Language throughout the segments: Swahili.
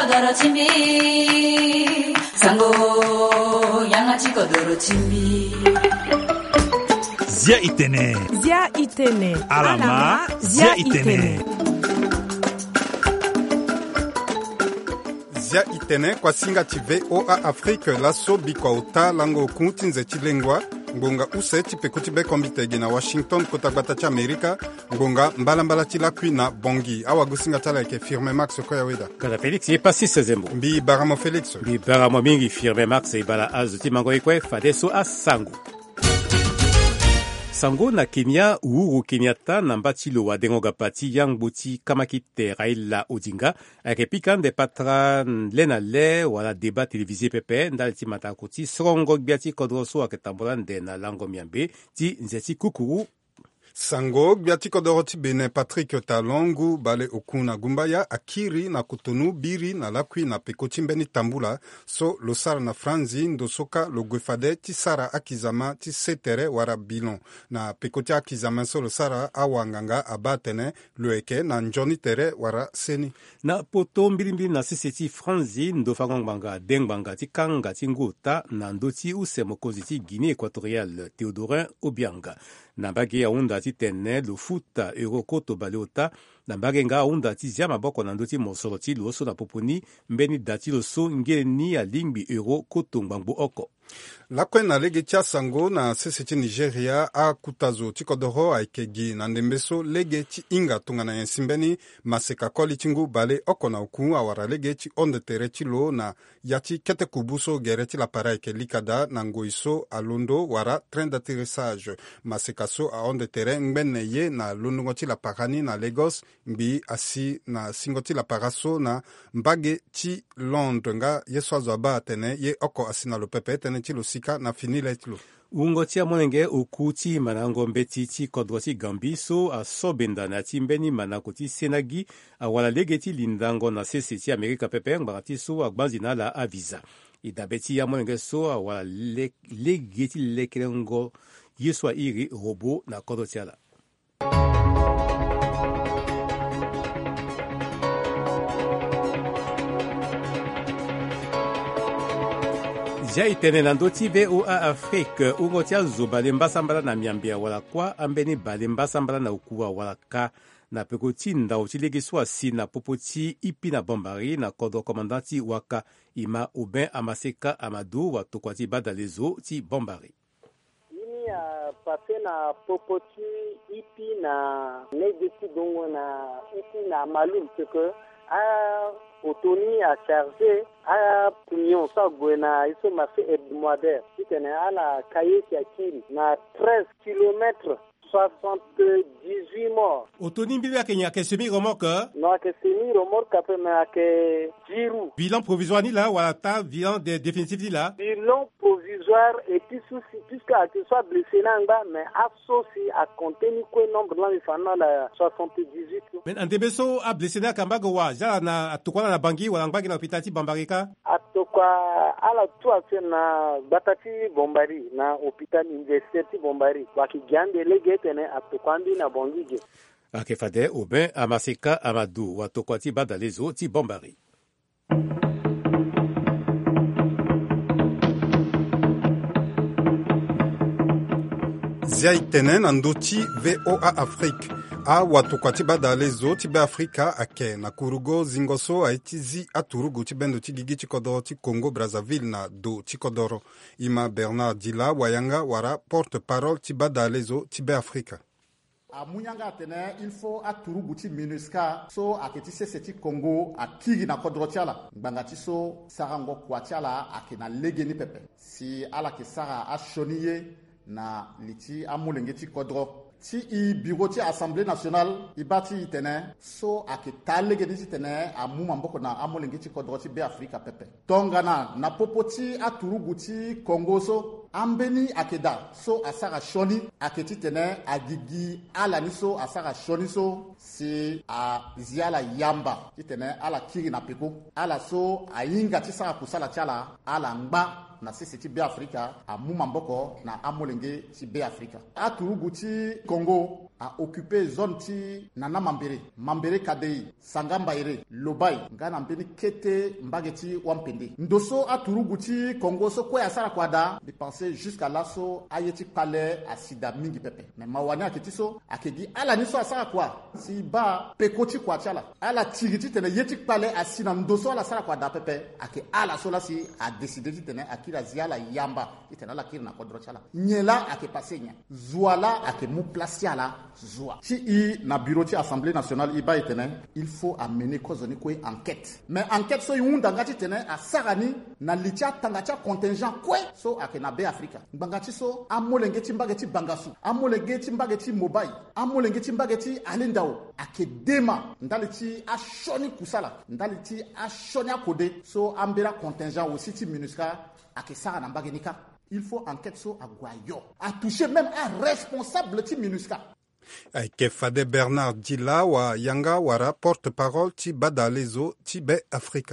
kodoro chimbi sango yangachi kodoro chimbi Zia Itene. Zia Itene. Alama Zia Itene. Zia Itene kwa singa ti VOA Afrique laso bikwa uta lango kunti nze chilengwa ngonga use chipekuti be kombitege na Washington kota gbata cha Amerika ngonga mbala chilakwi na bongi awa gusinga tala ke firme Max ko ya weda kada Felix ye pasi sezembo mbi baramo Felix mbi baramo mingi firme Max e bala azuti mango ekwe fadeso asangu Sango na Kenya, Uhuru Kenyatta na mbatilo wa dengoga pati yang buti kamakite Raila Odinga akepika de patra lena le wala débat télévisé pepe ndalti matakuti srongo biati kodroso aketambola na lango miambe ti nzeti kukuru Sango biati kodoroti bene Patrick Talongu bale okuna gumbaya akiri na kutonu biri na lakwi na pekoti mbeni tambula so losara na franzi ndosoka logwefade ti sara akizama ti setere wara bilon na pekoti akizama so losara awanganga abatene loeke na njoni tere wara seni na poto mbili na siseti franzi ndofangwanga dengbanga ti kanga ti nguta na ndoti use mokonzi ti Guinée équatoriale Théodorin Obianga na mbage ya unda ti tene lo futa eurokoto baleota na mbage nga unda ti zia maboko na ndoti mosolo ti lo so na poponi mbeni dati lo so ngeni ya lingbi eurokoto ngbangbo oko lakwe na lege tia sango na sese ti Nigeria a kutazo ti kodoro aikegi na ndembeso lege ti inga tunga na yensimbeni maseka koli tingu bale oko na uku awara lege ti onde tere ti lo na yati kete kubuso gere ti lapara ike likada na ngoiso alondo wara train d'atterrissage maseka so a onde tere ngbene ye na londongo ti laparani na Lagos mbi asi na singo ti lapara so na mbage ti Londres nga ye so azo aba atene ye oko asi na lo pepe tene ti lo sika na finile ti lo ungo ti amonenge oku ti manango mbeti ti kodro ti Gambi so asobenda na ti mbeni manako ti Senagi awala lege ti lindango na sese ti Amerika pepe ngbara ti so agbanzi na la avisa e dabe ti amonenge so awala lege ti lekelengo ye so iri robo na kodro ti ala Zia Itene na ndoti VOA Afrique ungo tia zobale mbasambala na miambia wala kwa ambeni bale mbasambala na ukuwa wala ka na pekoti ndao ti legeswa si na popoti ipi na bombari na kodro komandanti waka ima Oben Amaseka Amadou wa tokwati badalezo ti bombari ini ya pase na popoti ipi na legesi dongo na ipi na malum que Otoni a chargé à Pignon, ça Gwena, ils sont massés hebdomadaires. C'était à la Kaye Kiakiri, na 13 km, 78 morts. Otoni Mbili Kenya, que semi remorque? Non, que semi remorque, mais que Jirou. Bilan provisoire ni là, ou à ta bilan définitif ni là? Bilan provisoire, et puis puisqu'à que soit blessé là, mais associé à compter ni quoi nombre là, il faut la 78. Mais en débeso a blessé na kambaga wa, ja na tukwana na bangi wala ngbagi na hôpital Bambarika? Atokwa ala toi na batati Bombari na hôpital université Bombari. Wakigande lege tene atokwandi na bongije. Akefade Oben Amaseka Amadou wa tokwati badalezo ti Bombari. Zia Itene na ndoti VOA Afrique a watu kwa tiba dalezo tiba Afrika ake na kurugo zingoso aitizi aturugu tibendo tigigi chikodoro ti Congo Brazzaville na do chikodoro ima Bernard Dila wayanga wara porte-parole tiba dalezo tiba Afrika a munyanga atene il faut aturugu ti MINUSCA so aketi sese ti Congo akiri na kodro tiala ngbanga ti so sarango kwa tiala akena legeni pepe si ala ke sara ashoniye na liti amulenge ti kodro ti i bureau ti assemblée nationale i bati itene so ake talege ni tene amuma mboko na amolenge ti kodro ti be Afrika pepe tongana na popo ti aturugu ti Congo so ambeni akeda so asara shoni aketi tene agigi ala ni so asara shoni so si a ziala yamba ti tene ala kiri na peko ala so ayinga ti sara kusala ti ala ngba na sisi ti be Afrika amuma mboko na amolenge ti be Afrika aturugu ti Congo a occupé zone ti nana mambere kadei sangamba ire lobai ngana mbeni kete mbageti wampende ndoso aturugu ti Congo so kwa asara kwada de penser jusqu'à l'asso ayeti palais a sida mingi pepe mais mawana aketi so akegi ala ni so asara kwa si ba pekoti kwa chala ala tiriti tene yeti palais a sina ndoso ala sara kwada pepe ake ala so la si a décidé ti tene akira ziala yamba itena la kira na kodro chala nyela ake pasenya zuala ake mu placia la zua si i na bureau ti assemblée nationale iba itene il faut amener cause ni ko enquête mais enquête so yunda ngati tene a sarani na litia tangacha contingent kwe so ake na be Africa ngati so amolengeti mbageti bangasu amolengeti mbageti mobai amolengeti mbageti alindao ake dema ndaliti ashoni kusala ndaliti ashoni akode so ambera contingent aussi ti MINUSCA ake sara na mbagenika il faut enquête so agwayo a touché même un responsable ti MINUSCA ayeke Fade Bernard Dila wa yanga wara porte-parole ti Badalezo ti be Africa.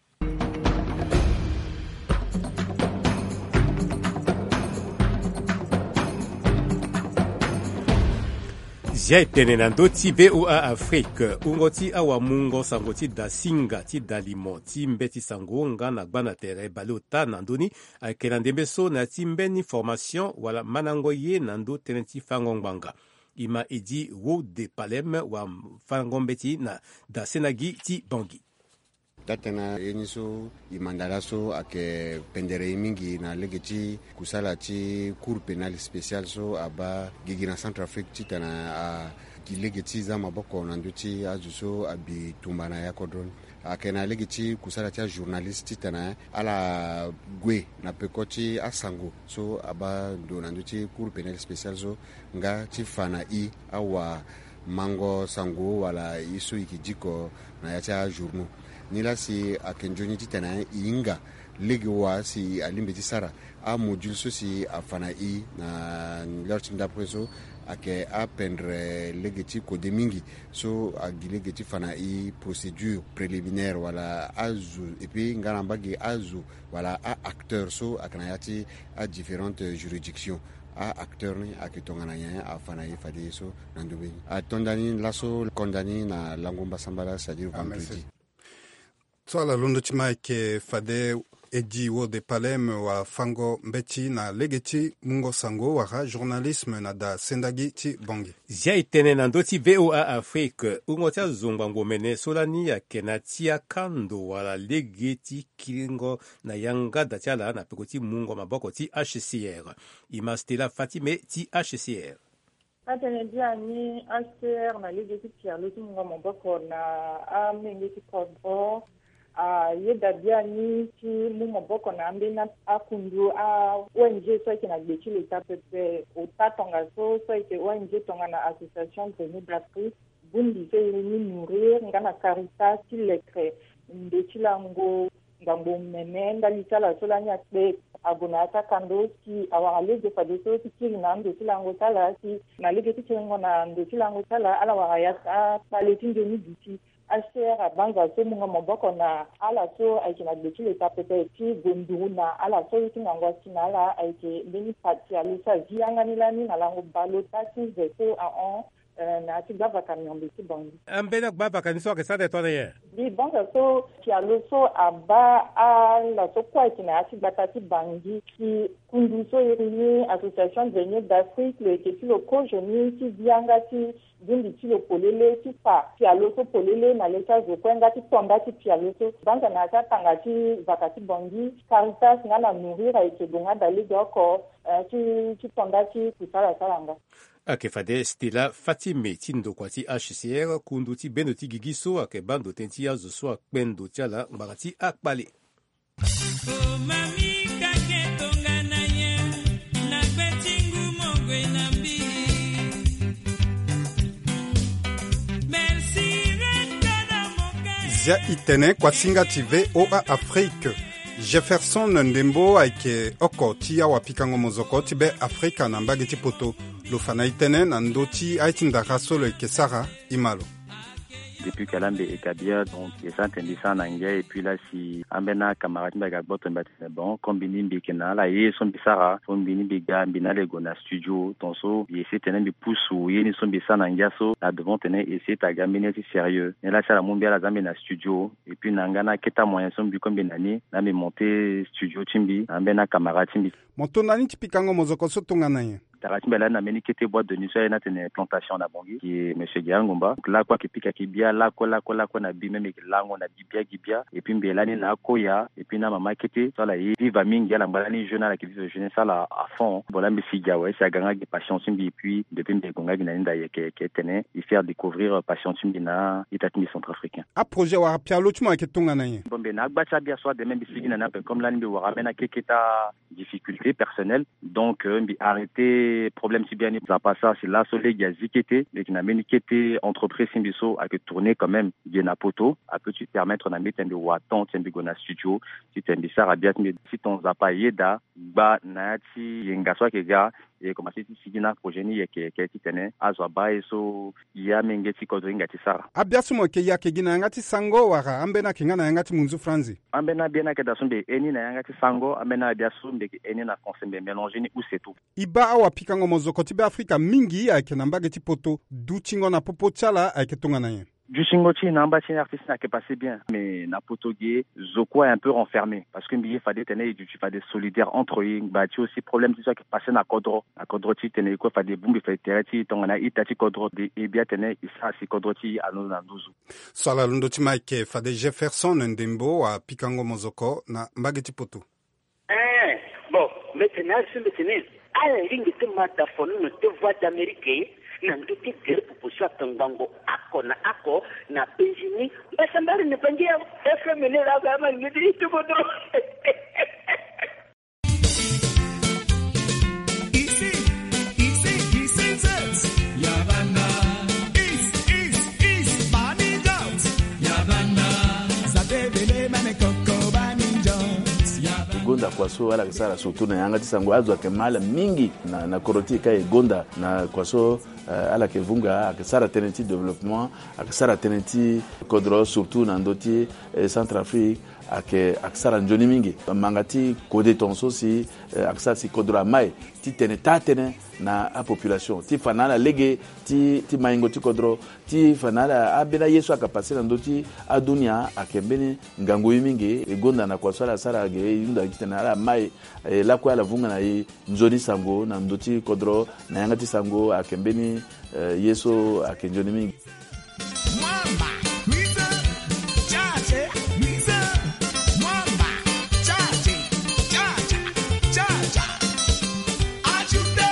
Zia itene na ndo ti VOA Afrique ungo ti awa mungo sango ti da singa ti da limo ti mbe ti sango nga na gba na tere bale ota na ndoni ayeke na ndembe so na ti mbeni formation wala manango ye na ndo tënë ti fango ngbanga e ma e di wo de Palem wa fango mbe ti na da senagi ti Bangui. Tatena eni so i mandala so ayeke pendere ye mingi na lege ti kusala ti cour pénal spécial so aba gigi na Centrafrique ti tene ayeke lege ti za maboko na ndö ti azo so abi tumba na ya kodron ayeke na lege ti kusala ti ajournaliste ti tene ala gue na peko ti asango so aba ndo na ndö ti cour pénal spécial so nga ti fa na i awa mango sango wala i so yeke diko na ya ti ajournaux ni la si ayeke nzoni ti tene e hinga lege wa si alimbe ti sara amodule so si afana i na lero ti ndapre so ayeke apendre lege ti kode mingi so agi lege ti fa na i procédure préliminaire wala azo et puis nga na mbage azo wala acteur so ayeke na ya ti différentes juridictions acteur ni ayeke tongana nyen afa na ye fade so na ndö mbeni atondani laso kondani na langomba sambala c'est-à-dire vendredi. Swala londo ti ma yeke Fade edi wo de Palem wa fango mbeti na lege ti mungo sango wara journalisme na da sendagi ti Bangui. Zia itene na ndö ti VOA Afrique ungo ti azongba ngomene so lani ayeke na ti akando wala lege ti kilingo na yanga da ti ala na peko ti mungo maboko ti HCR e ma Stella Fatime ti HCR. Atene dia ni HCR na lege ti tialo ti mungo maboko na amenge ti kodro ye dabia ni ti mu maboko na ambeni akundu ONG so ayeke na gbe ti leta pepe ota tonga so ayeke ONG tonga na association Grenier d'Afrique bundi so e ni nourrir nga na Caritas ti lekre mbe ti lango ngambo mene ndali ti ala so lani akpe ago na ata kando si awara lege fade so ti kiri na ndo ti lango ti ala si na lege ti kiringo na ndo ti lango ti ala ala wara ya akpale ti ndöni duti HCR abanza so munga maboko na ala so ayeke na gbe ti leta pepe ti gonduru na ala so ti ngango asi na ala ayeke mbeni pati alo so azi yangani lani na lango balo ta ti ze so ahon na ti gba vakani yambe ti Bangui. Ambeni agba vakani so ayeke sara tongana ye di banza so ti alo so aba ala so kuâ ayeke na ya ti gba ta ti Bangui ti kundu so iri ni association Grenier d'Afrique lo yeke ti lo kozo ni ti vianga ti dundi ti lo polele ti fa ti alo so polele na le ti azo kue nga ti tonda ti pi alo so banza na ya ti atanga ti vaka ti Bangui Caritas nga na nourrir ayeke gonga da lege oko ti tonda ti kusala sara nga. ayeke fade Stella Fatime ti ndokua ti HCR kundu ti bendo ti gigi so ayeke ba ndo tënë ti azo so akpendo ti ala ngbanga ti akpale. Zia itene kuasinga ti VOA Afrique. Jefferson Ndembo ayeke oko ti awapikango mozoko ti be Afrika na mbage ti poto lo fa na itene na ndö ti aye ti ndaka so lo yeke sara i malo. depuis Kalambe et Kabia, donc ils sont en anglais, et puis là, si Ambena camarade Bagabot, bon, combini Bikena, là, et son Bissara, son Bini Biga, Binale Gona Studio, Tonso, et c'est un pouce ou Yeni son Bissan Angaso, là devant tenir, et c'est à Gambine sérieux. Et là, c'est la Mombia, la Zambina Studio, et puis Nangana, Keta moyen son Bukombinani, là, mais monté Studio Timbi, Ambena camarade Timbi. Montonani Tipikango Mozoko Sotonganaye. Taratimbela na meni kete boîte de nuit na tene plantation na bongi qui est monsieur Giangomba là quoi qui pique qui bien là quoi na bi même lango na gibia et puis mbelani na koya et puis na mama kete ça là il va mingi la mbalani jeune la qui vive jeune ça là à fond voilà monsieur Giawe ça ganga qui passion simbi et puis depuis mbegonga qui na nda qui tene il faire découvrir passion simbi na États-Unis centrafricains a projet wa pialo tuma ke tongana ye bombe na gbacha bien soit de même bisigi na comme là mbi wa ramena keketa difficulté personnelle donc mbi arrêter problème si bien ni ça pas ça c'est là soleil ya zikete mais qui n'a meni kete entreprise simbiso a que tourner quand même bien à poto a peut tu permettre na mettre de waton tsembi gona studio si tu mbisa rabiat mais si ton zapa yeda ba nati yengaswa ke ga et comme si sigina projet ni ke titene azwa ba eso ya mengeti ko dringa tisara abiasumo ke ya ke gina ngati sango wara ambena kingana ngati munzu franzi ambena bien ke dasumbe eni na ngati sango ambena abiasumbe ke eni na consembe mélanger ni ou c'est tout iba awa pikango mozoko tibe Afrika mingi ake nambage tipoto duchingo na popo chala ake tongana ye du Chingochi namba chin artiste n'a que passé bien mais na potogué zoko est un peu renfermé parce que billet fallait tenir du fallait solidaire entre eux bah tu aussi problème c'est ça qui passait na kodro ti tenir quoi fallait boum fait terati ton na itati kodro et bien tenir ça si kodro ti anu na nduzu sala lundo ti Mike fallait Jefferson Ndembo a pikango mozoko na mbageti poto bon maintenant ala ringi te mata fonu no te voix d'Amérique na nduti gere pupushwa tangango ako na Benjini basambari ne pangia FM ne la gama ngidi to bodo easy zets yabana is bani dogs yabana zabebele mane koko bani dogs gonda kwaso wala kisara surtout na yanga tisango azwa kemala mingi na koroti kai gonda na kwaso ala kevunga akisara tenenti développement akisara tenenti kodro surtout na ndoti Centrafrique akisara njoni mingi mangati kode tonso si akisara si kodro mai ti tene tatene na a population ti fanala lege ti maingo ti kodro ti fanala abena yesu akapasira ndoti adunia akembeni ngango mingi egonda na kwasala sara ge yunda kitana ala mai la kwa la vunga na njoni sango na ndoti kodro na yangati sango akembeni yesu akenjoni mingi mwamba wiza chache wiza mwamba chache chacha ajude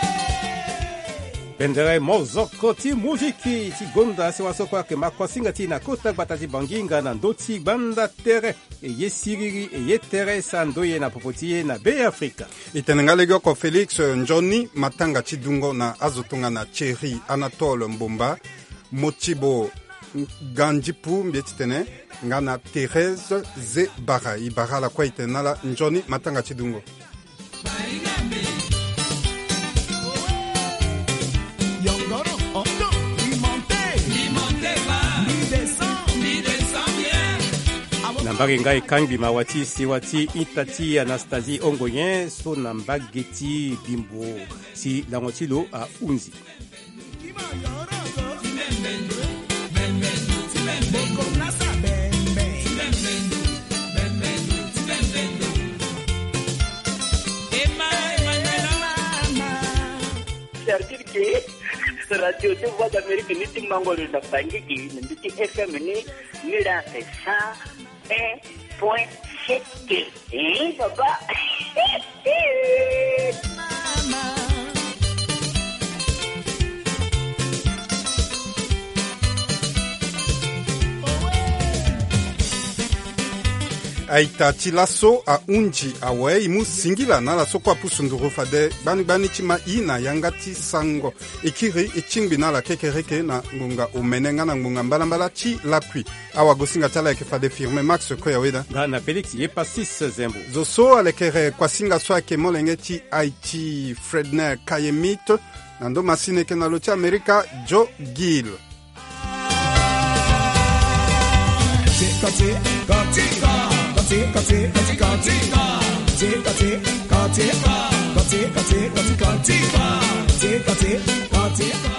bendere mozoko ti mujiki ti gonda se waso kwa ke makosinga ti na kota batati banginga na ndoti banda tere ye siriri ye tere sandoye na popotie na be Afrika itenenga legyo ko Felix Njoni matanga chidungo na azotunga na Thierry Anatole Mbomba Mochibo Ganjipu mbetitene ngana Thérèse Zebara ibara la kwa itenala Njoni matanga chidungo nambagi ngai kangi mawati siwati itati Anastasie Ongoyen so nambageti bimbo si langotilo a unzi radio te voix d'Amérique ni timbango le napangi ki nditi FM ni la ça 1.7 papa aita tilaso a unji awe imu singila na la sokwa pusunduru fade bani chima ina yangati sango ikiri ichingbi na la kekereke na ngunga umenenga na ngunga mbala chi lapui awa gosinga tala yake fade firme Max ko yaweda na Felix ye passis zembo zoso alekere kwa singa so ake molenge ti Haiti Fredner Kayemit na ndo masine ke na loti Amerika Joe Gill Katika